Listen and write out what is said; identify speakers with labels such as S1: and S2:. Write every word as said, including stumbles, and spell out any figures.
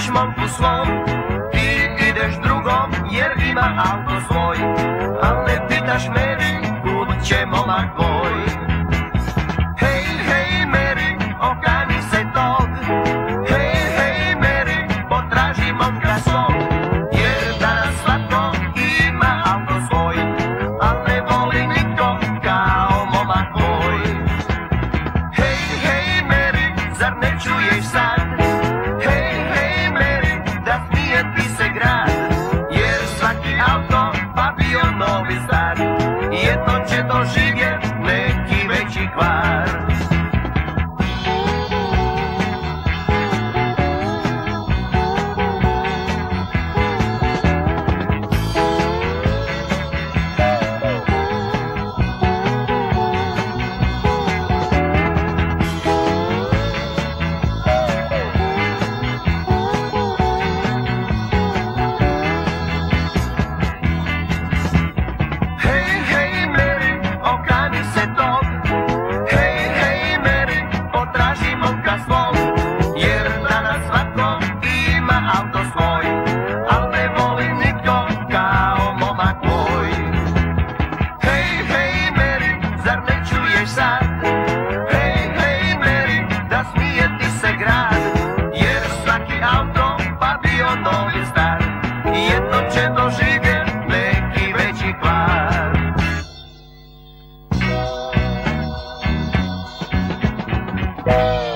S1: ideš momku svom, ty ideš drugom, jer ima auto svoj. Al ne pitaš Mary, kud će momak tvoj. Hej, hej Mary, okani se tog. Hej, hej Mary, potraži momka svog, jer danas svatko ima auto svoj, al ne voli niko kao momak tvoj. Hej, hej Mary, zar ne čuješ sad? Hej, hej Mary, da smije ti se grad, jer svaki auto pa bio Novi Sad, jedno će doživjet neki veći kvar. Auto svoj, al ne voli nitko kao momak tvoj. Hej, hej Mary, zar ne čuješ sad? Hej, hej Mary, da smije ti se grad, jer svaki auto pa bio Novi Sad, jedno će doživjet neki veći kvar.